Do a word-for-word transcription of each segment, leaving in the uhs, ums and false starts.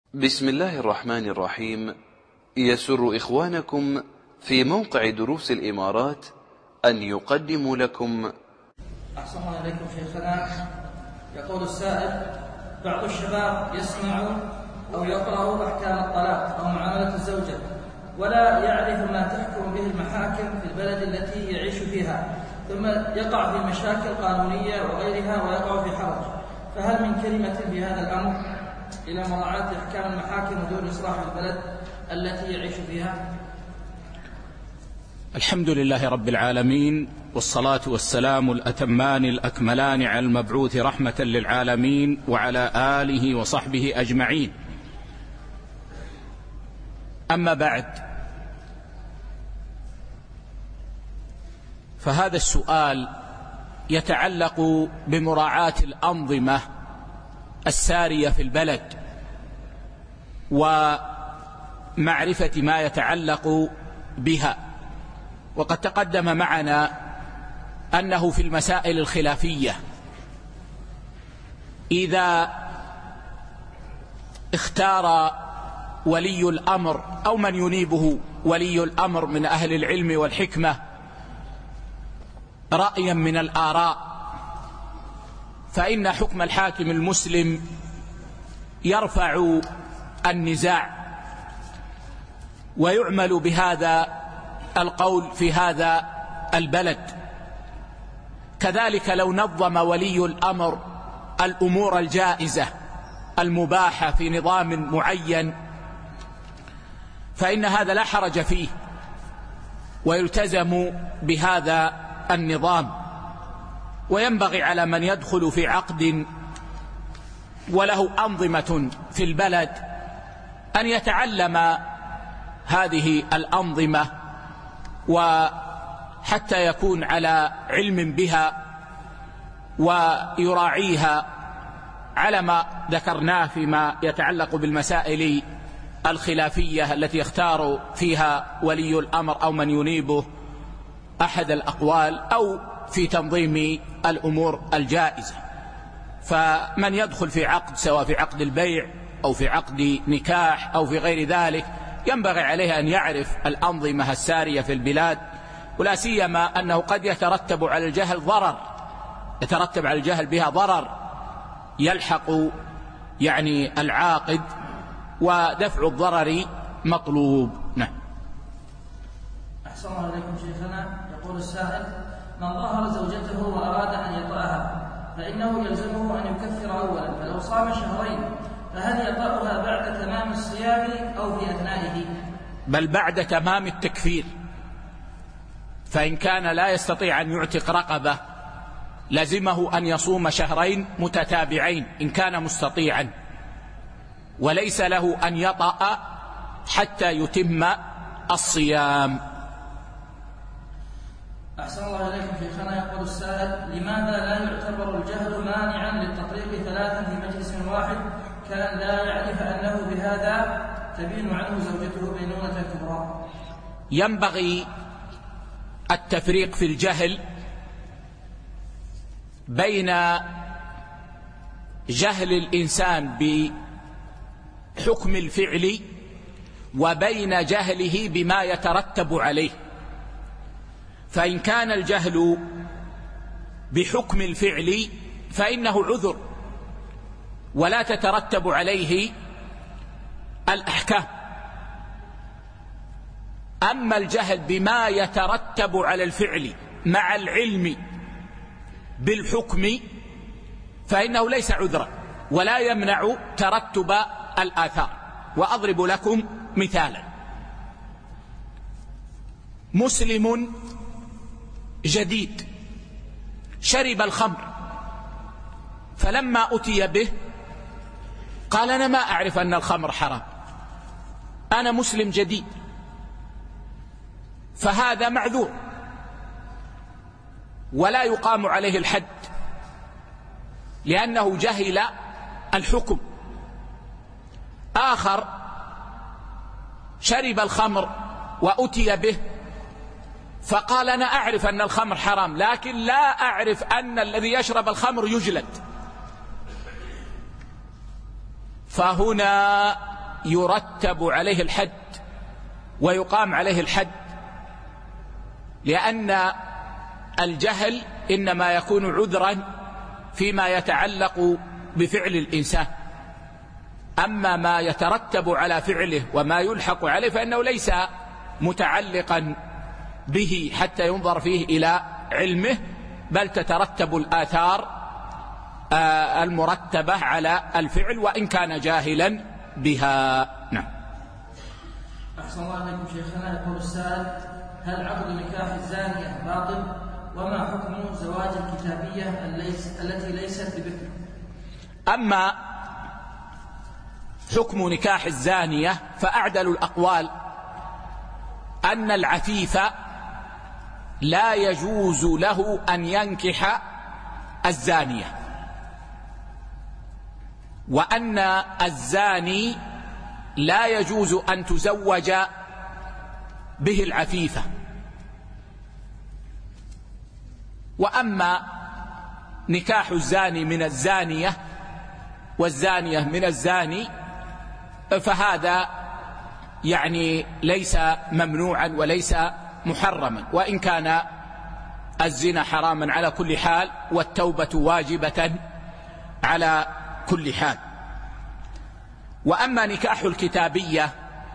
بسم الله الرحمن الرحيم. يسر إخوانكم في موقع دروس الإمارات أن يقدموا لكم. أحسن الله إليكم شيخنا. يقول السائل: بعض الشباب يسمع أو يقرأ أحكام الطلاق أو معاملة الزوجة ولا يعرف ما تحكم به المحاكم في البلد التي يعيش فيها، ثم يقع في مشاكل قانونية وغيرها ويقع في حرج، فهل من كلمة في هذا الأمر إلى مراعاة أحكام المحاكم ودون إصلاح البلد التي يعيش فيها؟ الحمد لله رب العالمين، والصلاة والسلام الأتمان الأكملان على المبعوث رحمة للعالمين وعلى آله وصحبه أجمعين. أما بعد، فهذا السؤال يتعلق بمراعاة الأنظمة السارية في البلد ومعرفة ما يتعلق بها. وقد تقدم معنا أنه في المسائل الخلافية إذا اختار ولي الأمر أو من ينيبه ولي الأمر من أهل العلم والحكمة رأيا من الآراء، فإن حكم الحاكم المسلم يرفع النزاع ويعمل بهذا القول في هذا البلد. كذلك لو نظم ولي الأمر الأمور الجائزة المباحة في نظام معين فإن هذا لا حرج فيه ويلتزم بهذا النظام. وينبغي على من يدخل في عقد وله أنظمة في البلد أن يتعلم هذه الأنظمة وحتى يكون على علم بها ويراعيها على ما ذكرناه فيما يتعلق بالمسائل الخلافية التي يختار فيها ولي الأمر أو من ينيبه أحد الأقوال أو في تنظيم الأمور الجائزة. فمن يدخل في عقد سواء في عقد البيع أو في عقد نكاح أو في غير ذلك ينبغي عليه أن يعرف الأنظمة السارية في البلاد، ولا سيما أنه قد يترتب على الجهل ضرر يترتب على الجهل بها ضرر يلحق يعني العاقد، ودفع الضرر مطلوب. نعم. أحسن الله إليكم شيخنا. يقول السائل: من ظهر زوجته وأراد أن يطأها فإنه يلزمه أن يكفر أولا، فلو صام شهرين فهل يطأها بعد تمام الصيام أو في أثنائه؟ بل بعد تمام التكفير. فإن كان لا يستطيع أن يعتق رقبة لزمه أن يصوم شهرين متتابعين إن كان مستطيعا، وليس له أن يطأ حتى يتم الصيام. أحسن الله إليكم شيخنا. يقول السائل: لماذا لا يعتبر الجهل مانعا للتطليق ثلاثا في مجلس واحد كان لا يعرف أنه بهذا تبين عنه زوجته بينونة كبرى؟ ينبغي التفريق في الجهل بين جهل الإنسان بحكم الفعل وبين جهله بما يترتب عليه. فإن كان الجهل بحكم الفعل فإنه عذر ولا تترتب عليه الأحكام. أما الجهل بما يترتب على الفعل مع العلم بالحكم فإنه ليس عذرا ولا يمنع ترتب الآثار. وأضرب لكم مثالا: مسلم جديد شرب الخمر، فلما أتي به قال: أنا ما أعرف أن الخمر حرام، أنا مسلم جديد. فهذا معذور ولا يقام عليه الحد لأنه جهل الحكم. آخر شرب الخمر وأتي به فقال: أنا أعرف أن الخمر حرام لكن لا أعرف أن الذي يشرب الخمر يجلد. فهنا يرتب عليه الحد ويقام عليه الحد، لأن الجهل إنما يكون عذرا فيما يتعلق بفعل الإنسان، أما ما يترتب على فعله وما يلحق عليه فإنه ليس متعلقا به حتى ينظر فيه إلى علمه، بل تترتب الآثار المرتبة على الفعل وإن كان جاهلا بها. نعم. أحسن الله عليكم شيخنا. يقول السائل: هل عقد نكاح الزانية باطل؟ وما حكم زواج الكتابية التي ليست ببكر؟ أما حكم نكاح الزانية فأعدل الأقوال أن العفيف لا يجوز له أن ينكح الزانية، وأن الزاني لا يجوز أن تزوج به العفيفة. وأما نكاح الزاني من الزانية والزانية من الزاني فهذا يعني ليس ممنوعا وليس محرما، وإن كان الزنا حراما على كل حال والتوبة واجبة على كل حال. وأما نكاح الكتابية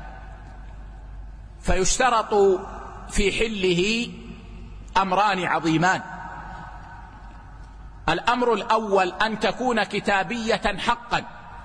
فيشترط في حله أمران عظيمان. الأمر الأول أن تكون كتابية حقا،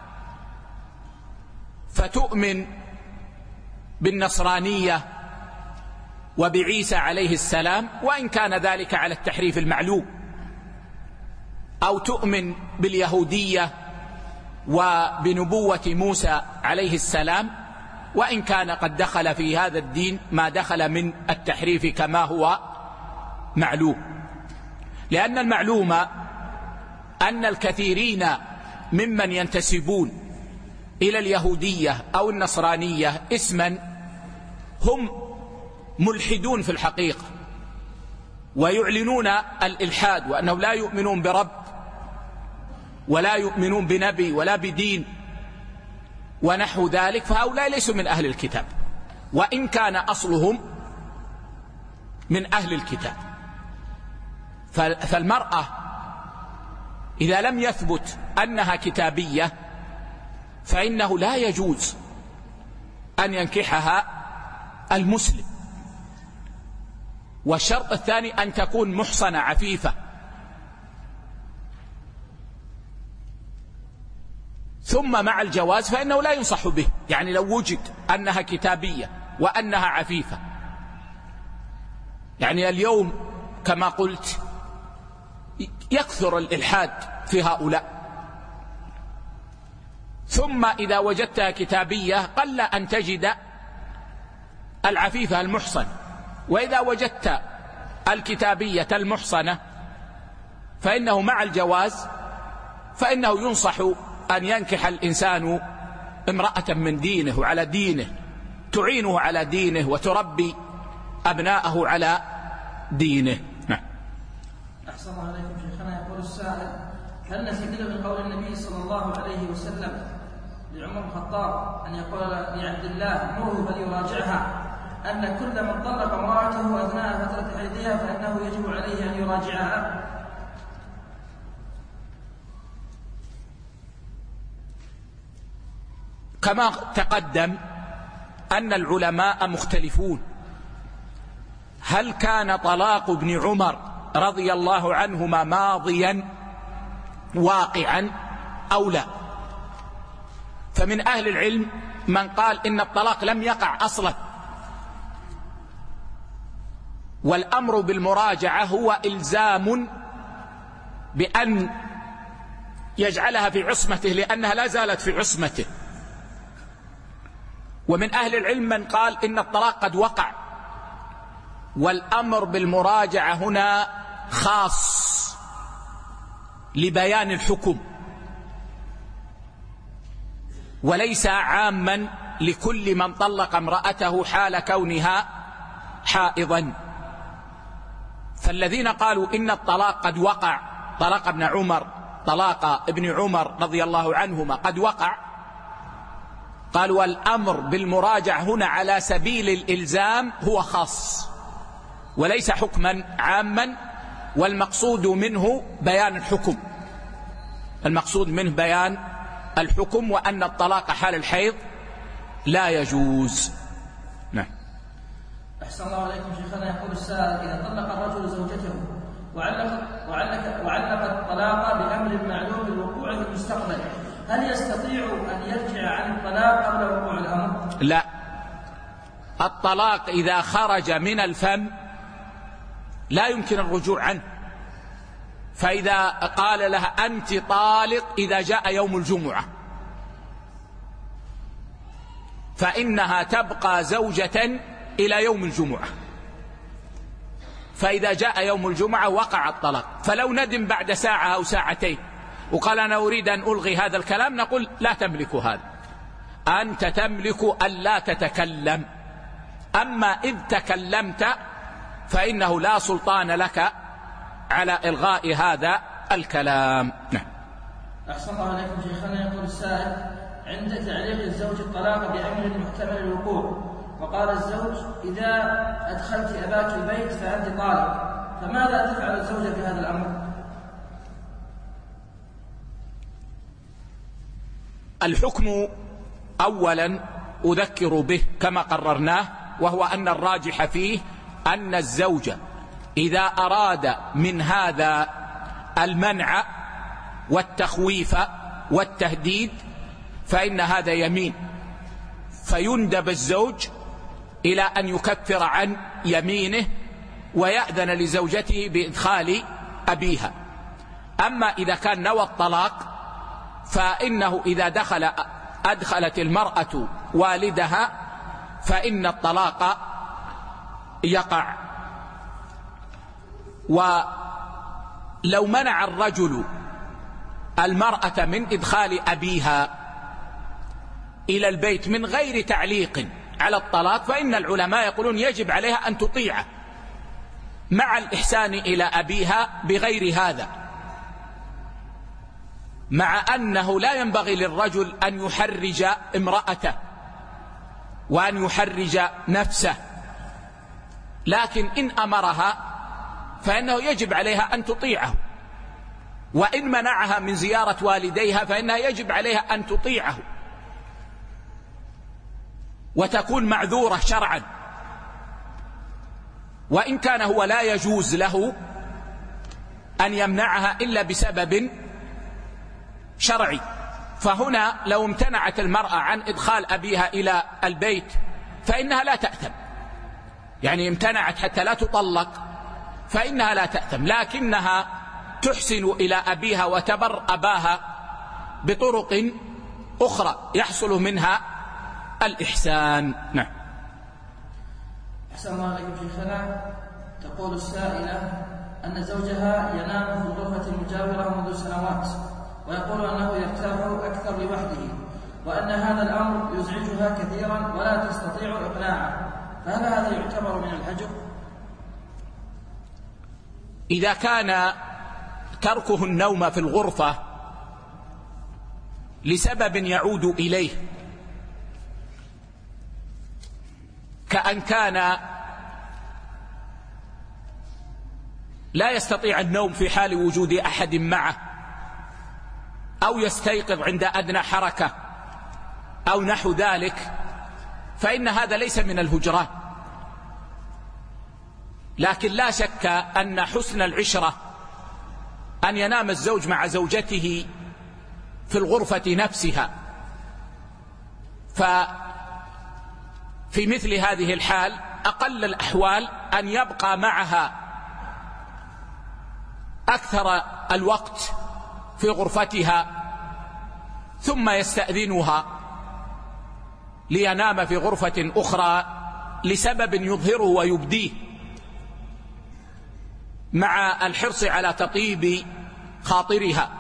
فتؤمن بالنصرانية وبعيسى عليه السلام وإن كان ذلك على التحريف المعلوم، أو تؤمن باليهودية وبنبوة موسى عليه السلام وإن كان قد دخل في هذا الدين ما دخل من التحريف كما هو معلوم. لأن المعلوم أن الكثيرين ممن ينتسبون إلى اليهودية أو النصرانية اسما هم ملحدون في الحقيقة، ويعلنون الإلحاد وأنهم لا يؤمنون برب ولا يؤمنون بنبي ولا بدين ونحو ذلك، فهؤلاء ليسوا من أهل الكتاب وإن كان أصلهم من أهل الكتاب. فالمرأة إذا لم يثبت أنها كتابية فإنه لا يجوز أن ينكحها المسلم. والشرط الثاني أن تكون محصنة عفيفة، ثم مع الجواز فإنه لا ينصح به، يعني لو وجد أنها كتابية وأنها عفيفة. يعني اليوم كما قلت يكثر الإلحاد في هؤلاء، ثم إذا وجدتها كتابية قل أن تجد العفيفة المحصن، وإذا وجدت الكتابية المحصنة فإنه مع الجواز فإنه ينصح أن ينكح الإنسان امرأة من دينه وعلى دينه تعينه على دينه وتربي أبناءه على دينه. نعم. أحسن الله عليكم شيخنا. يقول السائل: هل نستدل من قول النبي صلى الله عليه وسلم لعمر الخطاب أن يقول لعبد الله نوه فليراجعها أن كل من طلق امرأته أثناء فترة حيضها فإنه يجب عليه أن يراجعها؟ كما تقدم أن العلماء مختلفون هل كان طلاق ابن عمر رضي الله عنهما ماضيا واقعا أو لا. فمن أهل العلم من قال إن الطلاق لم يقع أصلا، والأمر بالمراجعة هو إلزام بأن يجعلها في عصمته لأنها لا زالت في عصمته. ومن أهل العلم من قال إن الطلاق قد وقع، والأمر بالمراجعة هنا خاص لبيان الحكم وليس عاما لكل من طلق امرأته حال كونها حائضا. فالذين قالوا إن الطلاق قد وقع، طلاق ابن عمر طلاق ابن عمر رضي الله عنهما قد وقع، قال والأمر بالمراجعة هنا على سبيل الإلزام هو خاص وليس حكما عاما، والمقصود منه بيان الحكم، المقصود منه بيان الحكم وأن الطلاق حال الحيض لا يجوز. نعم. أحسن الله عليكم شيخنا. يقول السائل: إذا طلق الرجل زوجته وعلق, وعلق, وعلق الطلاق بأمر معلوم الوقوع في المستقبل، هل يستطيع أن يرجع عن الطلاق قبل وقوع الأمر؟ لا، الطلاق إذا خرج من الفم لا يمكن الرجوع عنه، فإذا قال لها أنت طالق إذا جاء يوم الجمعة فإنها تبقى زوجة إلى يوم الجمعة، فإذا جاء يوم الجمعة وقع الطلاق. فلو ندم بعد ساعة أو ساعتين وقال أنا أريد أن ألغي هذا الكلام، نقول لا تملك هذا، أنت تملك أن لا تتكلم، أما إذ تكلمت فإنه لا سلطان لك على إلغاء هذا الكلام. نعم. أحسن الله عليكم شيخنا. يقول السائل: عند تعليق الزوج الطلاق بأمر محتمل الوقوع، وقال الزوج: إذا أدخلت أباك البيت فأنت طالق، فماذا تفعل الزوجة في هذا الأمر؟ الحكم أولا أذكر به كما قررناه، وهو أن الراجح فيه أن الزوج إذا أراد من هذا المنع والتخويف والتهديد فإن هذا يمين، فيندب الزوج إلى أن يكفر عن يمينه ويأذن لزوجته بإدخال أبيها. أما إذا كان نوى الطلاق فإنه إذا دخل أدخلت المرأة والدها فإن الطلاق يقع. ولو منع الرجل المرأة من إدخال أبيها إلى البيت من غير تعليق على الطلاق فإن العلماء يقولون يجب عليها أن تطيعه مع الإحسان إلى أبيها بغير هذا، مع أنه لا ينبغي للرجل أن يحرج امرأته وأن يحرج نفسه، لكن إن أمرها فإنه يجب عليها أن تطيعه، وإن منعها من زيارة والديها فإنها يجب عليها أن تطيعه وتكون معذورة شرعا. وإن كان هو لا يجوز له أن يمنعها إلا بسبب شرعي، فهنا لو امتنعت المرأة عن إدخال أبيها إلى البيت فإنها لا تأثم، يعني امتنعت حتى لا تطلق فإنها لا تأثم، لكنها تحسن إلى أبيها وتبر أباها بطرق أخرى يحصل منها الإحسان. نعم. أحسن الله عليكم شيخنا. تقول السائلة أن زوجها ينام في الغرفة المجاورة منذ سنوات، ويقول أنه يرتاح أكثر لوحده، وأن هذا الأمر يزعجها كثيرا ولا تستطيع إقناعه، فهل هذا يعتبر من الحجر؟ إذا كان تركه النوم في الغرفة لسبب يعود إليه، كأن كان لا يستطيع النوم في حال وجود أحد معه، أو يستيقظ عند أدنى حركة أو نحو ذلك، فإن هذا ليس من الهجران. لكن لا شك أن حسن العشرة أن ينام الزوج مع زوجته في الغرفة نفسها، ففي مثل هذه الحال أقل الأحوال أن يبقى معها أكثر الوقت في غرفتها ثم يستأذنها لينام في غرفة أخرى لسبب يظهره ويبديه، مع الحرص على تطيب خاطرها.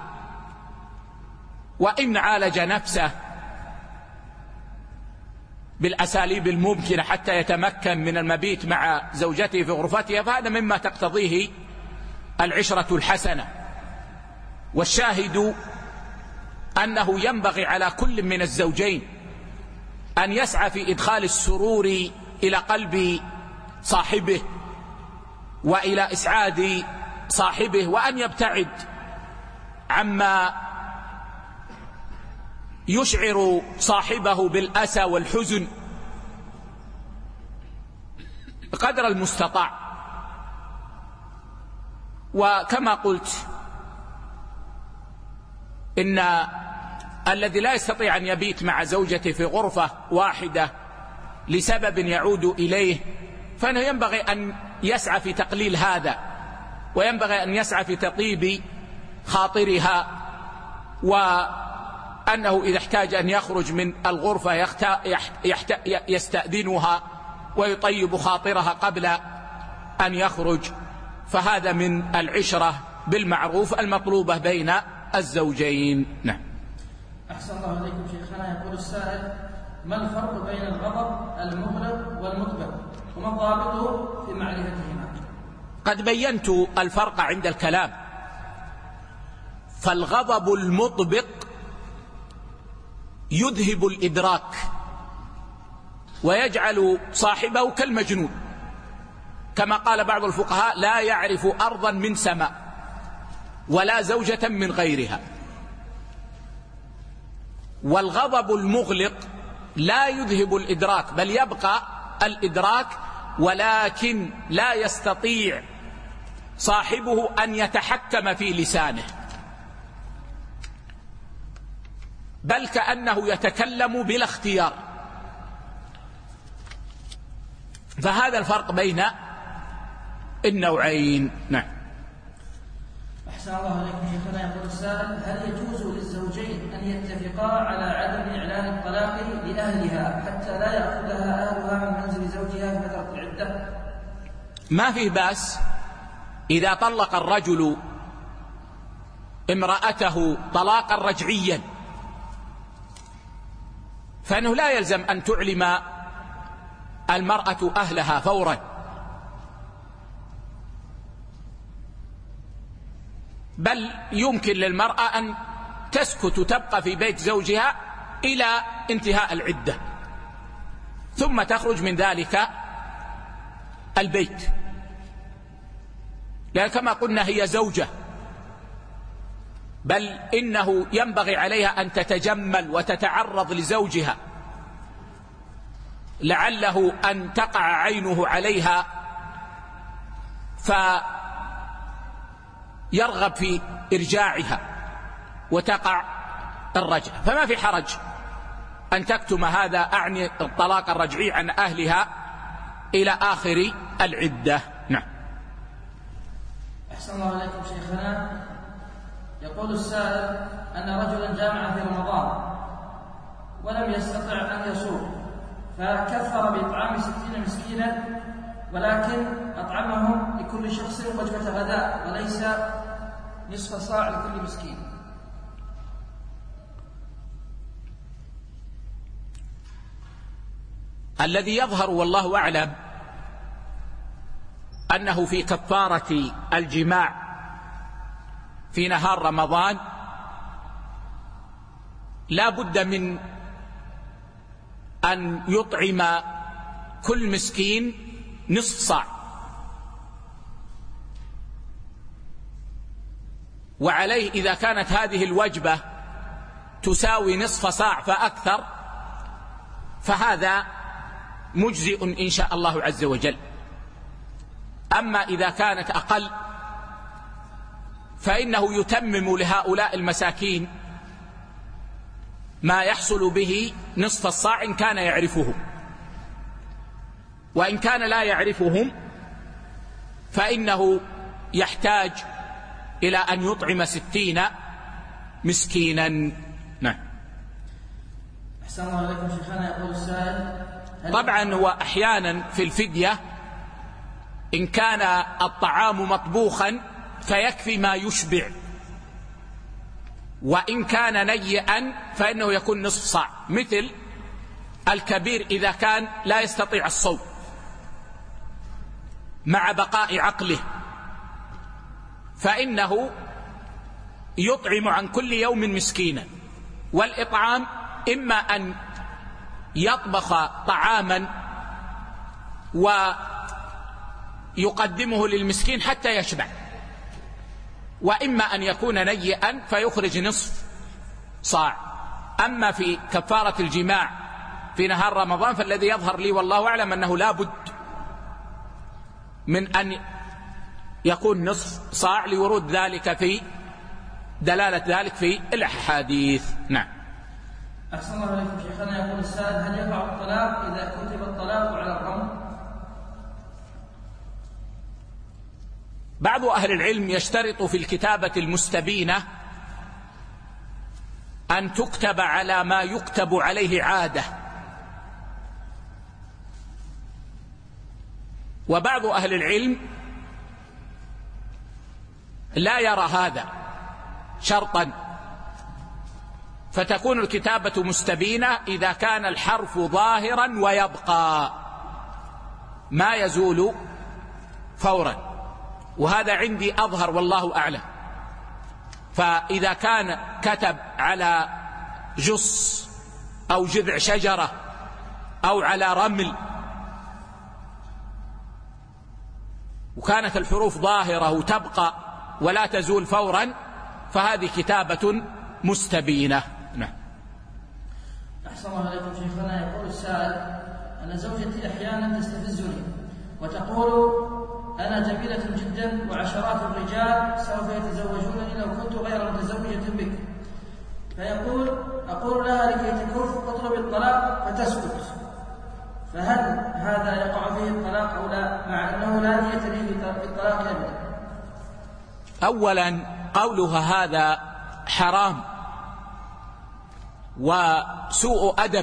وإن عالج نفسه بالأساليب الممكنة حتى يتمكن من المبيت مع زوجته في غرفتها فهذا مما تقتضيه العشرة الحسنة. والشاهد أنه ينبغي على كل من الزوجين أن يسعى في إدخال السرور إلى قلب صاحبه وإلى إسعاد صاحبه، وأن يبتعد عما يشعر صاحبه بالأسى والحزن بقدر المستطاع. وكما قلت إن الذي لا يستطيع أن يبيت مع زوجته في غرفة واحدة لسبب يعود إليه، فإنه ينبغي أن يسعى في تقليل هذا، وينبغي أن يسعى في تطيب خاطرها، وأنه إذا احتاج أن يخرج من الغرفة يستأذنها ويطيب خاطرها قبل أن يخرج، فهذا من العشرة بالمعروف المطلوبة بين الزوجين. نعم. أحسن الله إليكم شيخنا. يقول السائل: ما الفرق بين الغضب المغلق والمطبق، وما ضابطه في معرفتهما؟ قد بينت الفرق عند الكلام. فالغضب المطبق يذهب الإدراك ويجعل صاحبه كالمجنون، كما قال بعض الفقهاء: لا يعرف أرضا من سماء ولا زوجة من غيرها. والغضب المغلق لا يذهب الإدراك، بل يبقى الإدراك، ولكن لا يستطيع صاحبه أن يتحكم في لسانه، بل كأنه يتكلم بلا اختيار. فهذا الفرق بين النوعين. نعم. أحسن الله عليكم شيخنا. يقول السائل: هل يجوز للزوجين أن يتفقا على عدم إعلان الطلاق لأهلها حتى لا يأخذها أهلها من منزل زوجها في فترة العدة؟ ما فيه بأس إذا طلق الرجل امرأته طلاقا رجعيا، فإنه لا يلزم أن تعلم المرأة أهلها فورا، بل يمكن للمرأة أن تسكت تبقى في بيت زوجها إلى انتهاء العدة، ثم تخرج من ذلك البيت، لأن كما قلنا هي زوجة، بل إنه ينبغي عليها أن تتجمل وتتعرض لزوجها، لعله أن تقع عينه عليها فيرغب في إرجاعها وتقع الرجعة. فما في حرج أن تكتم هذا، أعني الطلاق الرجعي، عن أهلها إلى آخر العدة. نعم. أحسن الله عليكم شيخنا. يقول السائل أن رجلا جامع في رمضان ولم يستطع أن يصوم، فكفر بإطعام ستين مسكينا، ولكن أطعمهم لكل شخص وجبة غداء وليس نصف صاع لكل مسكين. الذي يظهر والله أعلم أنه في كفارة الجماع في نهار رمضان لا بد من أن يطعم كل مسكين نصف صاع، وعليه إذا كانت هذه الوجبة تساوي نصف صاع فأكثر فهذا مجزئ إن شاء الله عز وجل. أما إذا كانت أقل فإنه يتمم لهؤلاء المساكين ما يحصل به نصف الصاع إن كان يعرفهم، وإن كان لا يعرفهم فإنه يحتاج إلى أن يطعم ستين مسكينا. نعم. أحسن الله عليكم شيخنا. يقول السائل: طبعا وأحيانا في الفدية إن كان الطعام مطبوخا فيكفي ما يشبع، وإن كان نيئا فإنه يكون نصف صاع، مثل الكبير إذا كان لا يستطيع الصوم مع بقاء عقله فإنه يطعم عن كل يوم مسكينا. والإطعام إما أن يطبخ طعاما ويقدمه للمسكين حتى يشبع، وإما أن يكون نيئا فيخرج نصف صاع. أما في كفارة الجماع في نهار رمضان فالذي يظهر لي والله أعلم أنه لا بد من أن يكون نصف صاع لورود ذلك في دلالة ذلك في الأحاديث. نعم. أحسن الله عليكم شيخنا. يقول السائل: هل يقع الطلاق إذا كتب الطلاق على الرمل؟ بعض أهل العلم يشترط في الكتابة المستبينة أن تكتب على ما يكتب عليه عادة، وبعض أهل العلم لا يرى هذا شرطا، فتكون الكتابة مستبينة إذا كان الحرف ظاهرا ويبقى ما يزول فورا، وهذا عندي أظهر والله أعلم. فإذا كان كتب على جص أو جذع شجرة أو على رمل وكانت الحروف ظاهرة وتبقى ولا تزول فورا فهذه كتابة مستبينة. نعم. أحسن الله عليكم شيخنا. يقول السائل: أن زوجتي أحيانا تستفزني وتقول: أنا جميلة جدا وعشرات الرجال سوف يتزوجونني لو كنت غير متزوجة بك. فيقول أقول لها لكي تكف اطلب الطلاق فتسكت، فهل هذا يقع فيه الطلاق أو لا، مع أنه لا نية لي بالطلاق أبدا؟ أولا قولها هذا حرام وسوء أدب،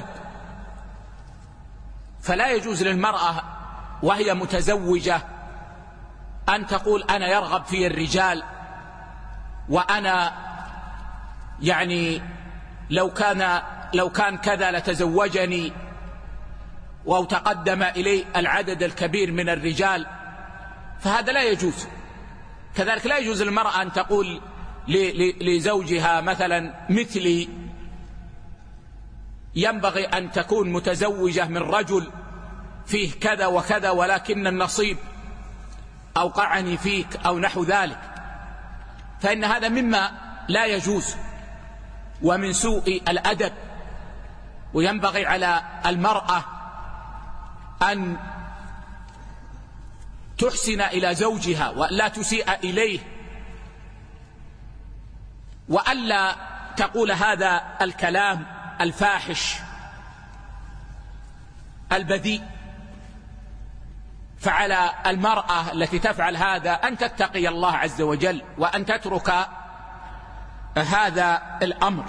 فلا يجوز للمرأة وهي متزوجة أن تقول أنا يرغب في الرجال وأنا يعني لو كان لو كان كذا لتزوجني، أو تقدم إلي العدد الكبير من الرجال، فهذا لا يجوز. كذلك لا يجوز للمرأة أن تقول لزوجها مثلا مثلي ينبغي أن تكون متزوجة من رجل فيه كذا وكذا ولكن النصيب أوقعني فيك أو نحو ذلك، فإن هذا مما لا يجوز ومن سوء الأدب. وينبغي على المرأة أن تحسن إلى زوجها ولا تسيء إليه، وألا تقول هذا الكلام الفاحش البذيء. فعلى المرأة التي تفعل هذا أن تتقي الله عز وجل وأن تترك هذا الأمر.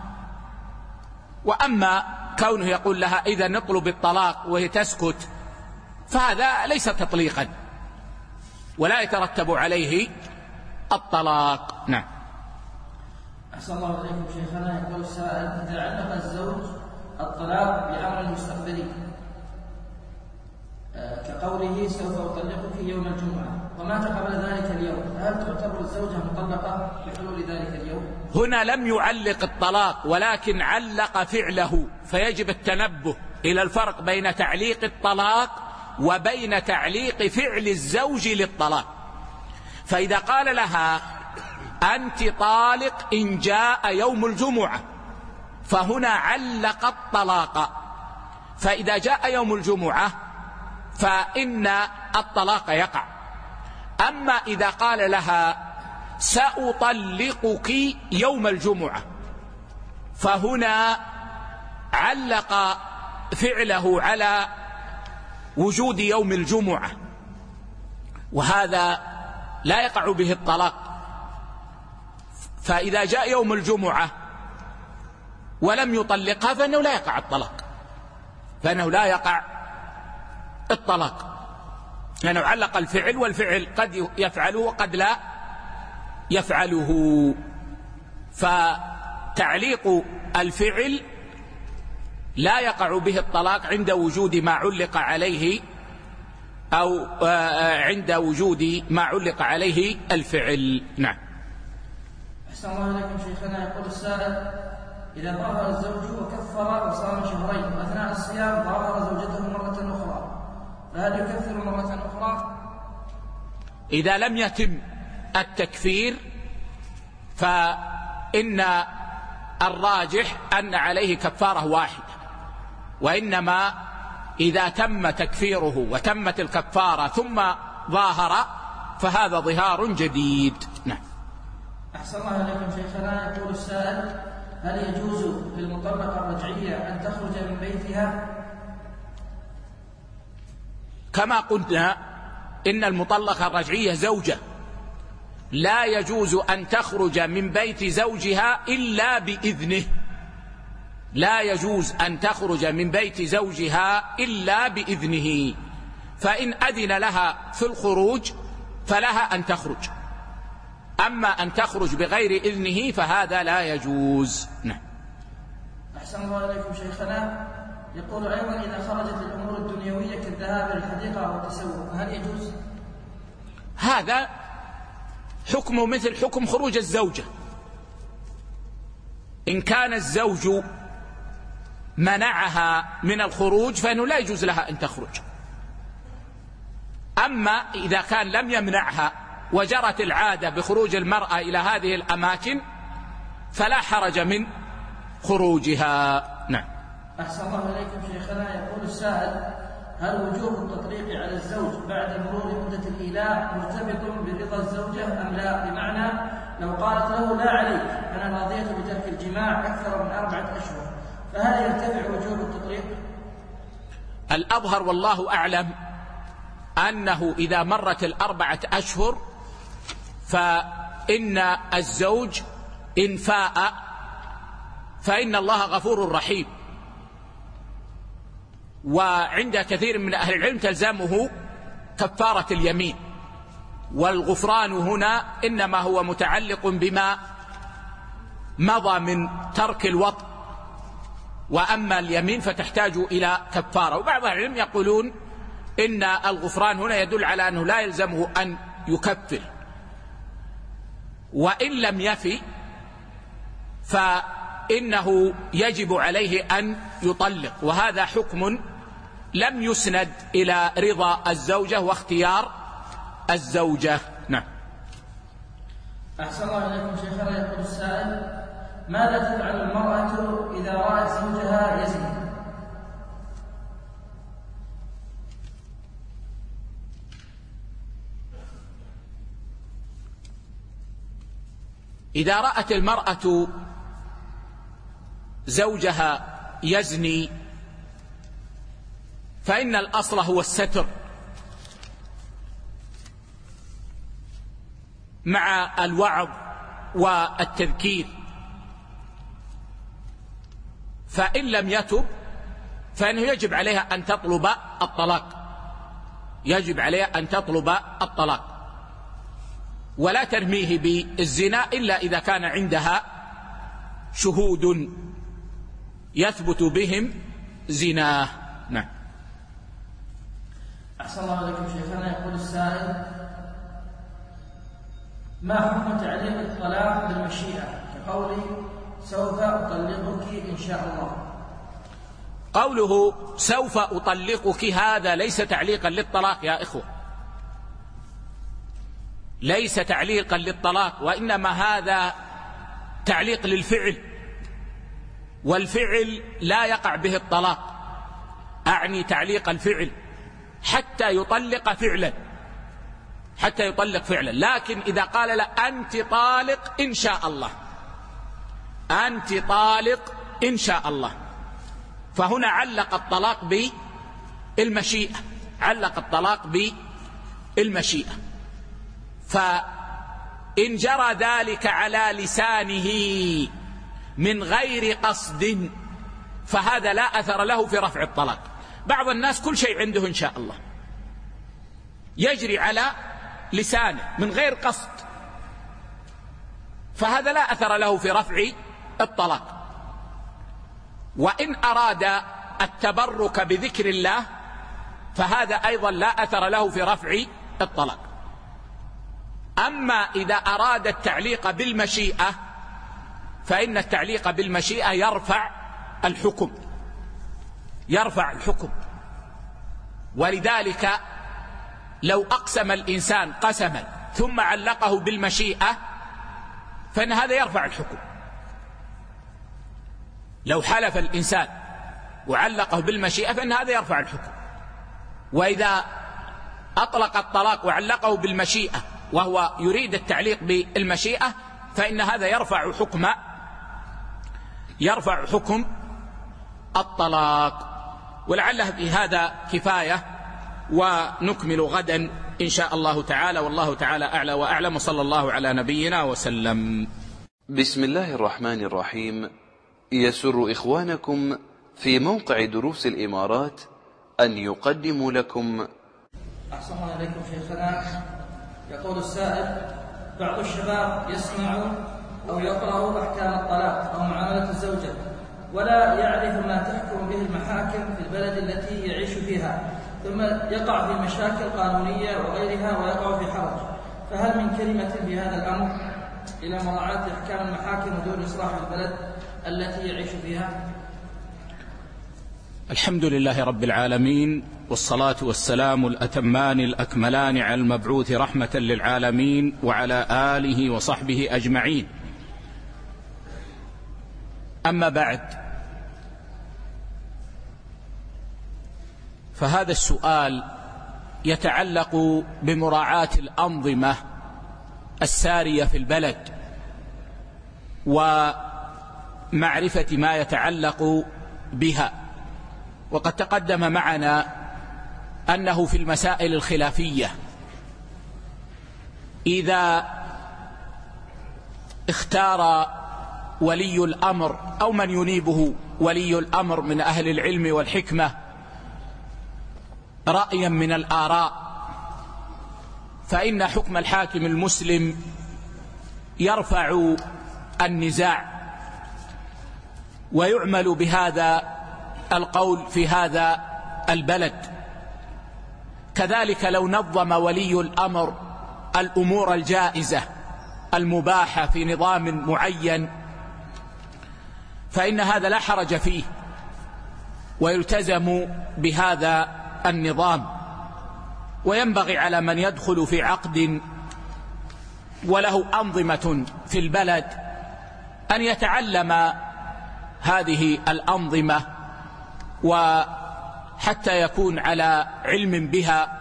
وأما كونه يقول لها إذا نطلب الطلاق وهي تسكت فهذا ليس تطليقا ولا يترتب عليه الطلاق. نعم. أحسن الله عليكم شيخنا. يقول السائل: إذا علق الزوج الطلاق بأمر مستقبلي كقوله سوف أطلقك يوم الجمعة ومات قبل ذلك اليوم، هل تعتبر الزوجة مطلقة بحلول ذلك اليوم؟ هنا لم يعلق الطلاق ولكن علق فعله، فيجب التنبه إلى الفرق بين تعليق الطلاق وبين تعليق فعل الزوج للطلاق. فإذا قال لها أنت طالق إن جاء يوم الجمعة فهنا علق الطلاق، فإذا جاء يوم الجمعة فإن الطلاق يقع. أما إذا قال لها سأطلقك يوم الجمعة فهنا علق فعله على وجود يوم الجمعة، وهذا لا يقع به الطلاق. فإذا جاء يوم الجمعة ولم يطلقها فإنه لا يقع الطلاق، فإنه لا يقع الطلاق لأنه يعني علق الفعل، والفعل قد يفعله وقد لا يفعله. فتعليق الفعل لا يقع به الطلاق عند وجود ما علق عليه أو عند وجود ما علق عليه الفعل. نعم. أحسن الله عليكم شيخنا. يقول السائل: إذا ظاهر الزوج وكفر وصام شهرين وأثناء الصيام ظاهر زوجته مرة أخرى فهل يكفر مرة أخرى؟ إذا لم يتم التكفير فإن الراجح أن عليه كفارة واحدة، وإنما إذا تم تكفيره وتمت الكفارة ثم ظاهر فهذا ظهار جديد. نعم. أحسن الله إليكم شيخنا. يقول السائل: هل يجوز للمطلقة الرجعية أن تخرج من بيتها؟ كما قلنا إن المطلقة الرجعية زوجة، لا يجوز أن تخرج من بيت زوجها إلا بإذنه، لا يجوز أن تخرج من بيت زوجها إلا بإذنه، فإن أذن لها في الخروج فلها أن تخرج، أما أن تخرج بغير إذنه فهذا لا يجوز. نعم. أحسن الله إليكم شيخنا. يقول أيضا: إذا خرجت الأمور الدنيوية كالذهاب للحديقة أو التسوق فهل يجوز؟ هذا حكمه مثل حكم خروج الزوجة. إن كان الزوج منعها من الخروج فإنه لا يجوز لها أن تخرج، أما إذا كان لم يمنعها وجرت العادة بخروج المرأة إلى هذه الأماكن فلا حرج من خروجها. نعم. أحسن الله إليكم شيخنا. يقول السائل: هل وجوب التطليق على الزوج بعد مرور مدة الإيلاء مرتبط برضا الزوجة أم لا؟ بمعنى لو قالت له: لا عليك أنا راضية بترك الجماع أكثر من أربعة أشهر فهل يرتفع وجوب التطليق؟ الأظهر والله أعلم أنه إذا مرت الأربعة أشهر فإن الزوج إن فاء فإن الله غفور رحيم، وعند كثير من أهل العلم تلزمه كفارة اليمين، والغفران هنا إنما هو متعلق بما مضى من ترك الوطء، وأما اليمين فتحتاج إلى كفارة. وبعض أهل العلم يقولون إن الغفران هنا يدل على أنه لا يلزمه أن يكفر، وإن لم يفي فإنه يجب عليه أن يطلق، وهذا حكم لم يسند إلى رضا الزوجة واختيار الزوجة. نعم. أحسن الله إليكم شيخنا. يقول السائل: ماذا تفعل المرأة إذا رأت زوجها يزني؟ إذا رأت المرأة زوجها يزني فإن الأصل هو الستر مع الوعظ والتذكير، فإن لم يتب فإنه يجب عليها أن تطلب الطلاق، يجب عليها أن تطلب الطلاق ولا ترميه بالزنا إلا إذا كان عندها شهود يثبت بهم زناه. نعم. أحسن الله عليكم شيخنا. يقول السائل: ما حكم تعليق الطلاق بالمشيئة كقولي سوف أطلقك إن شاء الله؟ قوله سوف أطلقك هذا ليس تعليقا للطلاق يا إخوة، ليس تعليقا للطلاق، وإنما هذا تعليق للفعل، والفعل لا يقع به الطلاق، أعني تعليق الفعل حتى يطلق فعلا، حتى يطلق فعلا. لكن إذا قال لا أنت طالق إن شاء الله، أنت طالق إن شاء الله، فهنا علق الطلاق بالمشيئة، علق الطلاق بالمشيئة. فإن جرى ذلك على لسانه من غير قصد فهذا لا أثر له في رفع الطلاق. بعض الناس كل شيء عنده إن شاء الله يجري على لسانه من غير قصد، فهذا لا أثر له في رفع الطلاق. وإن أراد التبرك بذكر الله فهذا أيضا لا أثر له في رفع الطلاق. أما إذا أراد التعليق بالمشيئة فإن التعليق بالمشيئة يرفع الحكم يرفع الحكم ولذلك لو أقسم الإنسان قسما ثم علقه بالمشيئة فإن هذا يرفع الحكم. لو حلف الإنسان وعلقه بالمشيئة فإن هذا يرفع الحكم. وإذا أطلق الطلاق وعلقه بالمشيئة وهو يريد التعليق بالمشيئة فإن هذا يرفع حكم يرفع حكم الطلاق. ولعله بهذا كفاية ونكمل غدا إن شاء الله تعالى، والله تعالى أعلى وأعلم، وصلى الله على نبينا وسلم. بسم الله الرحمن الرحيم. يسر إخوانكم في موقع دروس الإمارات أن يقدموا لكم. أحسن الله إليكم شيخنا. يقول السائل: بعض الشباب يسمع أو يقرأ أحكام الطلاق أو معاملة الزوجة ولا يعرف ما تحكم به المحاكم في البلد التي يعيش فيها، ثم يقع في مشاكل قانونية وغيرها ويقع في حرج، فهل من كلمة في هذا الأمر إلى مراعاة أحكام المحاكم ودور إصلاح البلد التي يعيش فيها؟ الحمد لله رب العالمين، والصلاة والسلام الأتمان الأكملان على المبعوث رحمة للعالمين وعلى آله وصحبه أجمعين. أما بعد، فهذا السؤال يتعلق بمراعاة الأنظمة السارية في البلد ومعرفة ما يتعلق بها. وقد تقدم معنا أنه في المسائل الخلافية إذا اختار ولي الأمر أو من ينيبه ولي الأمر من أهل العلم والحكمة رأيا من الآراء، فإن حكم الحاكم المسلم يرفع النزاع ويعمل بهذا القول في هذا البلد. كذلك لو نظم ولي الأمر الأمور الجائزة المباحة في نظام معين فإن هذا لا حرج فيه ويلتزم بهذا النظام. وينبغي على من يدخل في عقد وله أنظمة في البلد أن يتعلم هذه الأنظمة وحتى يكون على علم بها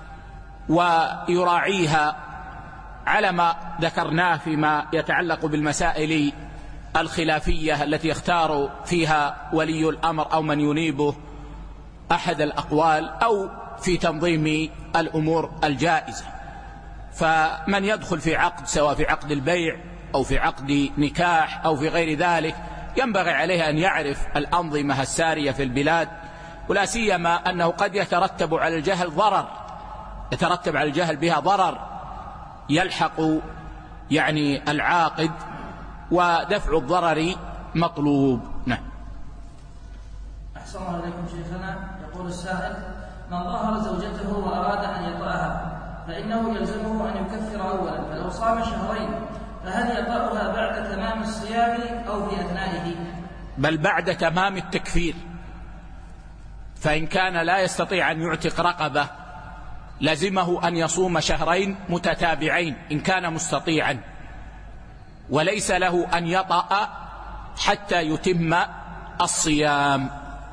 ويراعيها على ما ذكرناه فيما يتعلق بالمسائل الخلافية التي يختار فيها ولي الأمر أو من ينيبه أحد الأقوال أو في تنظيم الأمور الجائزة. فمن يدخل في عقد سواء في عقد البيع أو في عقد نكاح أو في غير ذلك ينبغي عليه أن يعرف الأنظمة السارية في البلاد، ولا سيما أنه قد يترتب على الجهل ضرر يترتب على الجهل بها ضرر يلحق يعني العاقد، ودفع الضرر مطلوب. نعم. أحسن الله إليكم شيخنا. يقول السائل: من ظهر زوجته وأراد أن يطأها فإنه يلزمه أن يكفر أولا، فلو صام شهرين فهل يطأها بعد تمام الصيام أو في أثنائه؟ بل بعد تمام التكفير. فإن كان لا يستطيع أن يعتق رقبة لزمه أن يصوم شهرين متتابعين إن كان مستطيعا، وليس له أن يطأ حتى يتم الصيام.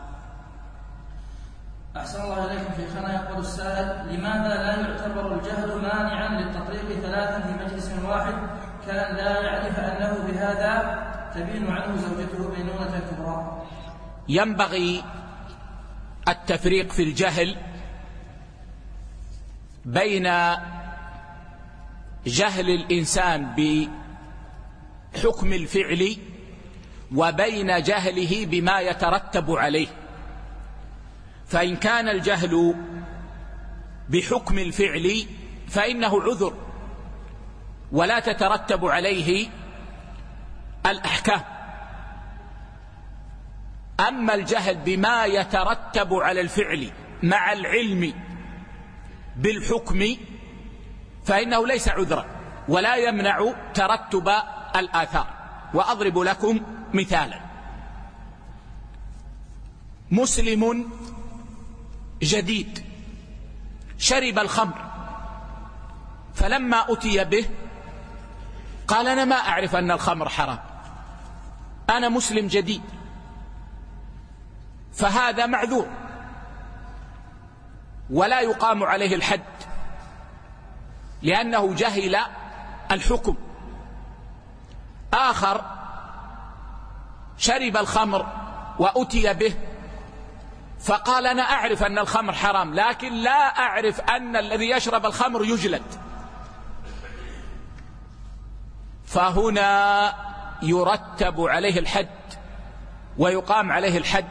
أحسن الله إليكم شيخنا. يقول السائل: لماذا لا يعتبر الجهل مانعا للتطليق ثلاثا في مجلس واحد كان لا يعرف أنه بهذا تبين عنه زوجته بينونة كبرى؟ ينبغي التفريق في الجهل بين جهل الإنسان بحكم الفعل وبين جهله بما يترتب عليه. فإن كان الجهل بحكم الفعل فإنه عذر ولا تترتب عليه الأحكام. أما الجهل بما يترتب على الفعل مع العلم بالحكم فإنه ليس عذرا ولا يمنع ترتب الآثار. وأضرب لكم مثالا. مسلم جديد شرب الخمر، فلما أتي به قال أنا ما أعرف أن الخمر حرام، أنا مسلم جديد، فهذا معذور ولا يقام عليه الحد لأنه جهل الحكم. آخر شرب الخمر وأتي به فقال أنا أعرف أن الخمر حرام لكن لا أعرف أن الذي يشرب الخمر يجلد، فهنا يرتب عليه الحد ويقام عليه الحد،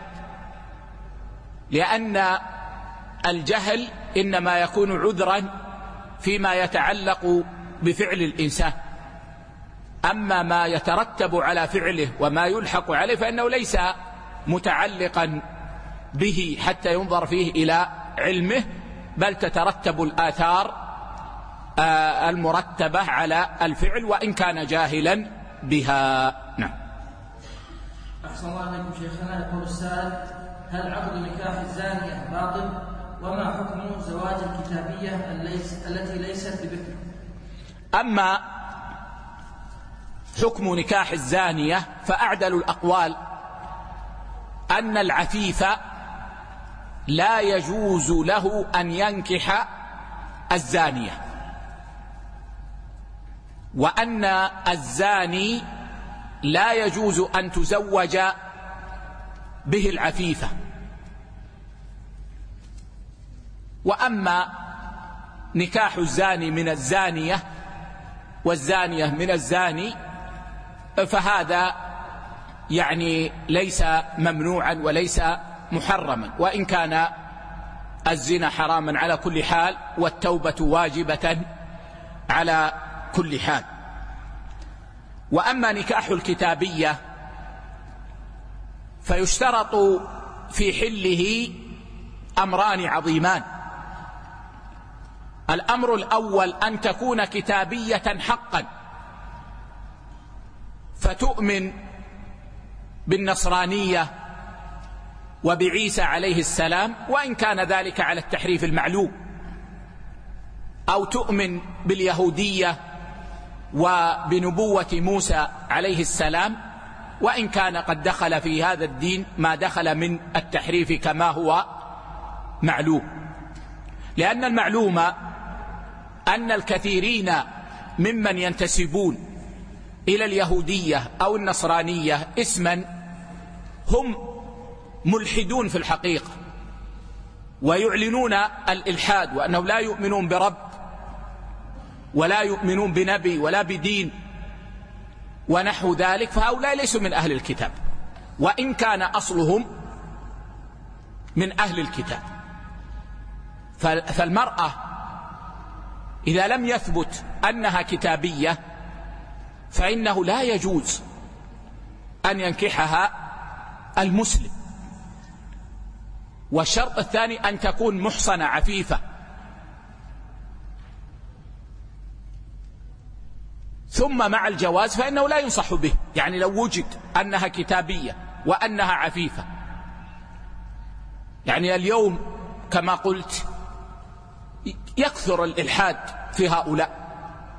لأن الجهل إنما يكون عذرا فيما يتعلق بفعل الإنسان، أما ما يترتب على فعله وما يلحق عليه فإنه ليس متعلقا به حتى ينظر فيه إلى علمه، بل تترتب الآثار المرتبة على الفعل وإن كان جاهلا بها. نعم. أحسن الله عليكم شيخنا. يقول السائل: هل عقد نكاح الزانية باطل؟ وما حكم زواج الكتابية التي ليست ببكر؟ أما حكم نكاح الزانية فأعدل الأقوال أن العفيف لا يجوز له أن ينكح الزانية، وأن الزاني لا يجوز أن تزوج به العفيفة. وأما نكاح الزاني من الزانية والزانية من الزاني فهذا يعني ليس ممنوعا وليس محرما، وإن كان الزنا حراما على كل حال والتوبة واجبة على كل حال. وأما نكاح الكتابية فيشترط في حله أمران عظيمان. الأمر الأول أن تكون كتابية حقا، فتؤمن بالنصرانية وبعيسى عليه السلام وإن كان ذلك على التحريف المعلوم، أو تؤمن باليهودية وبنبوة موسى عليه السلام وإن كان قد دخل في هذا الدين ما دخل من التحريف كما هو معلوم. لأن المعلوم أن الكثيرين ممن ينتسبون إلى اليهودية أو النصرانية اسما هم ملحدون في الحقيقة، ويعلنون الإلحاد وأنهم لا يؤمنون برب ولا يؤمنون بنبي ولا بدين ونحو ذلك، فهؤلاء ليسوا من أهل الكتاب وإن كان أصلهم من أهل الكتاب. فالمرأة إذا لم يثبت أنها كتابية فإنه لا يجوز أن ينكحها المسلم. والشرط الثاني أن تكون محصنة عفيفة. ثم مع الجواز فإنه لا ينصح به، يعني لو وجد أنها كتابية وأنها عفيفة، يعني اليوم كما قلت يكثر الإلحاد في هؤلاء،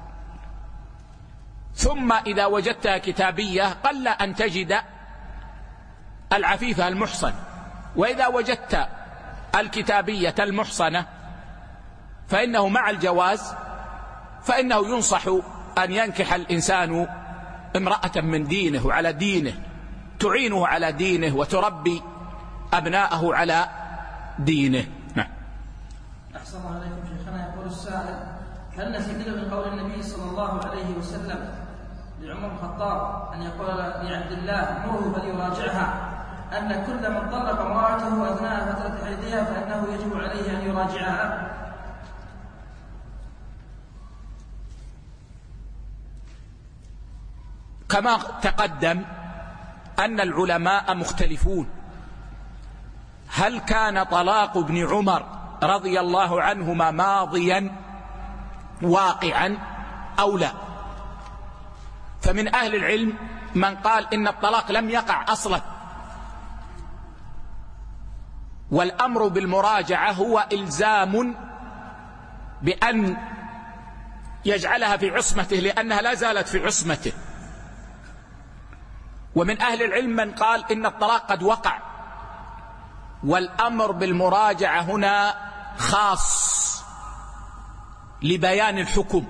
ثم إذا وجدتها كتابية قل أن تجد العفيفة المحصن، وإذا وجدت الكتابية المحصنة فإنه مع الجواز فإنه ينصح أن ينكح الإنسان امرأة من دينه وعلى دينه تعينه على دينه وتربي أبناءه على دينه. نعم. أحسن الله عليكم شيخنا. يقول السائل: هل نستدل من قول النبي صلى الله عليه وسلم لعمر بن الخطاب أن يقول لعبد الله مره فليراجعها أن كل من طلق امرأته أثناء فترة حيضها فإنه يجب عليه أن يراجعها؟ كما تقدم أن العلماء مختلفون، هل كان طلاق ابن عمر رضي الله عنهما ماضيا واقعا أو لا؟ فمن أهل العلم من قال إن الطلاق لم يقع أصلا، والأمر بالمراجعة هو إلزام بأن يجعلها في عصمته لأنها لا زالت في عصمته. ومن أهل العلم من قال إن الطلاق قد وقع، والأمر بالمراجعة هنا خاص لبيان الحكم